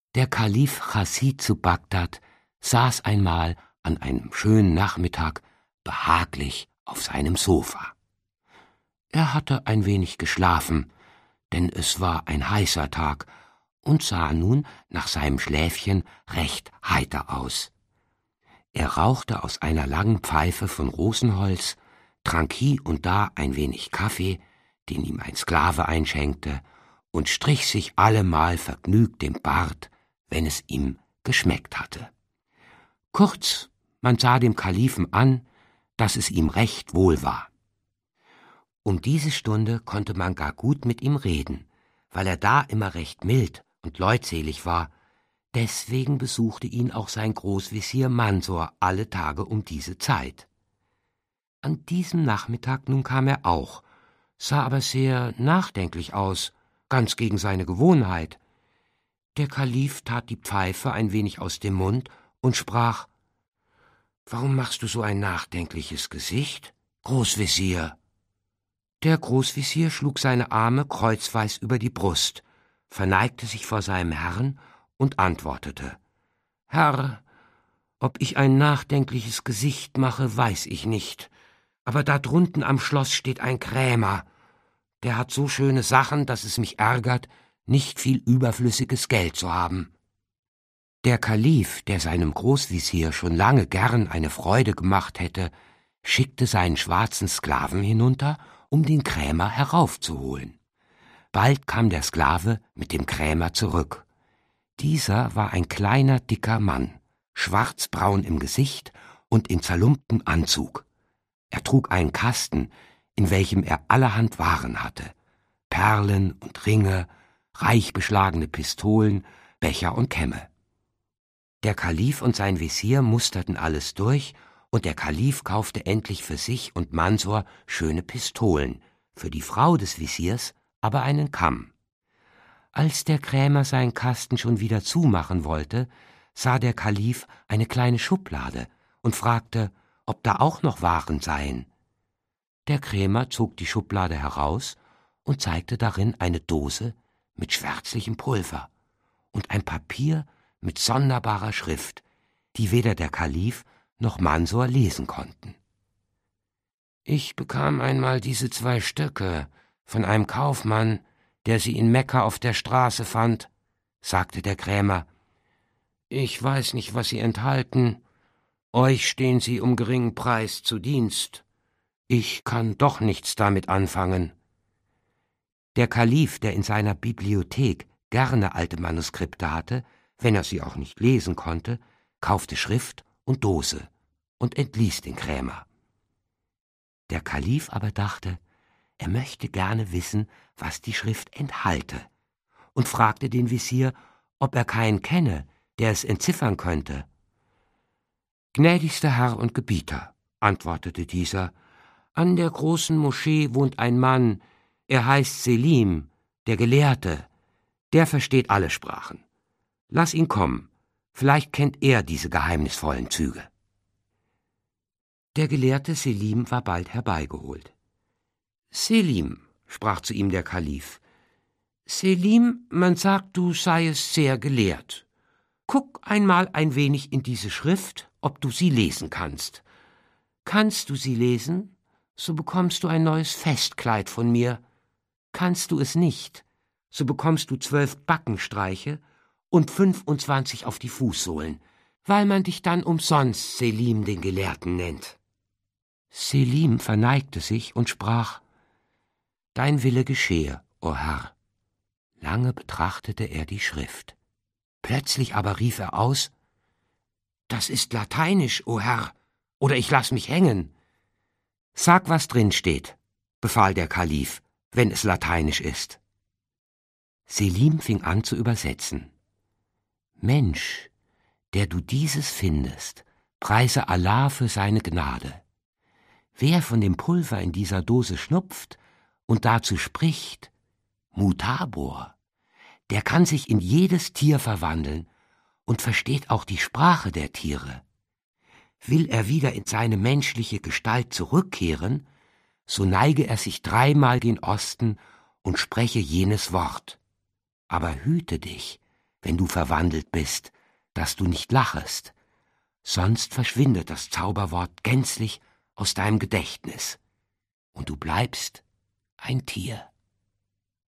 Der Kalif Chasid zu Bagdad saß einmal an einem schönen Nachmittag behaglich auf seinem Sofa. Er hatte ein wenig geschlafen, denn es war ein heißer Tag, und sah nun nach seinem Schläfchen recht heiter aus. Er rauchte aus einer langen Pfeife von Rosenholz, trank hie und da ein wenig Kaffee, den ihm ein Sklave einschenkte, und strich sich allemal vergnügt den Bart, wenn es ihm geschmeckt hatte. Kurz, man sah dem Kalifen an, dass es ihm recht wohl war. Um diese Stunde konnte man gar gut mit ihm reden, weil er da immer recht mild und leutselig war. Deswegen besuchte ihn auch sein Großvezier Mansor alle Tage um diese Zeit. An diesem Nachmittag nun kam er auch, sah aber sehr nachdenklich aus, ganz gegen seine Gewohnheit. Der Kalif tat die Pfeife ein wenig aus dem Mund und sprach: »Warum machst du so ein nachdenkliches Gesicht, Großvezier?« Der Großvezier schlug seine Arme kreuzweis über die Brust, verneigte sich vor seinem Herrn und antwortete: »Herr, ob ich ein nachdenkliches Gesicht mache, weiß ich nicht, aber da drunten am Schloss steht ein Krämer, der hat so schöne Sachen, dass es mich ärgert, nicht viel überflüssiges Geld zu haben.« Der Kalif, der seinem Großvezier schon lange gern eine Freude gemacht hätte, schickte seinen schwarzen Sklaven hinunter, um den Krämer heraufzuholen. Bald kam der Sklave mit dem Krämer zurück. Dieser war ein kleiner, dicker Mann, schwarzbraun im Gesicht und in zerlumptem Anzug. Er trug einen Kasten, in welchem er allerhand Waren hatte: Perlen und Ringe, reich beschlagene Pistolen, Becher und Kämme. Der Kalif und sein Vezier musterten alles durch, und der Kalif kaufte endlich für sich und Mansor schöne Pistolen, für die Frau des Veziers aber einen Kamm. Als der Krämer seinen Kasten schon wieder zumachen wollte, sah der Kalif eine kleine Schublade und fragte, ob da auch noch Waren seien. Der Krämer zog die Schublade heraus und zeigte darin eine Dose mit schwärzlichem Pulver und ein Papier mit sonderbarer Schrift, die weder der Kalif noch Mansor lesen konnten. »Ich bekam einmal diese 2 Stöcke von einem Kaufmann, der sie in Mekka auf der Straße fand«, sagte der Krämer. »Ich weiß nicht, was sie enthalten. Euch stehen sie um geringen Preis zu Dienst. Ich kann doch nichts damit anfangen.« Der Kalif, der in seiner Bibliothek gerne alte Manuskripte hatte, wenn er sie auch nicht lesen konnte, kaufte Schrift und Dose und entließ den Krämer. Der Kalif aber dachte, er möchte gerne wissen, was die Schrift enthalte, und fragte den Vezier, ob er keinen kenne, der es entziffern könnte. »Gnädigster Herr und Gebieter«, antwortete dieser, »an der großen Moschee wohnt ein Mann, er heißt Selim, der Gelehrte, der versteht alle Sprachen. Lass ihn kommen, vielleicht kennt er diese geheimnisvollen Züge.« Der Gelehrte Selim war bald herbeigeholt. »Selim«, sprach zu ihm der Kalif, »Selim, man sagt, du seiest sehr gelehrt. Guck einmal ein wenig in diese Schrift, ob du sie lesen kannst. Kannst du sie lesen, so bekommst du ein neues Festkleid von mir. Kannst du es nicht, so bekommst du 12 Backenstreiche und 25 auf die Fußsohlen, weil man dich dann umsonst Selim den Gelehrten nennt.« Selim verneigte sich und sprach: »Dein Wille geschehe, o Herr.« Lange betrachtete er die Schrift. Plötzlich aber rief er aus: »Das ist Lateinisch, o Herr, oder ich lass mich hängen.« »Sag, was drin steht«, befahl der Kalif, »wenn es Lateinisch ist.« Selim fing an zu übersetzen. »Mensch, der du dieses findest, preise Allah für seine Gnade. Wer von dem Pulver in dieser Dose schnupft und dazu spricht, Mutabor, der kann sich in jedes Tier verwandeln und versteht auch die Sprache der Tiere. Will er wieder in seine menschliche Gestalt zurückkehren, so neige er sich 3-mal gen Osten und spreche jenes Wort. Aber hüte dich, wenn du verwandelt bist, dass du nicht lachest, sonst verschwindet das Zauberwort gänzlich aus deinem Gedächtnis, und du bleibst ein Tier.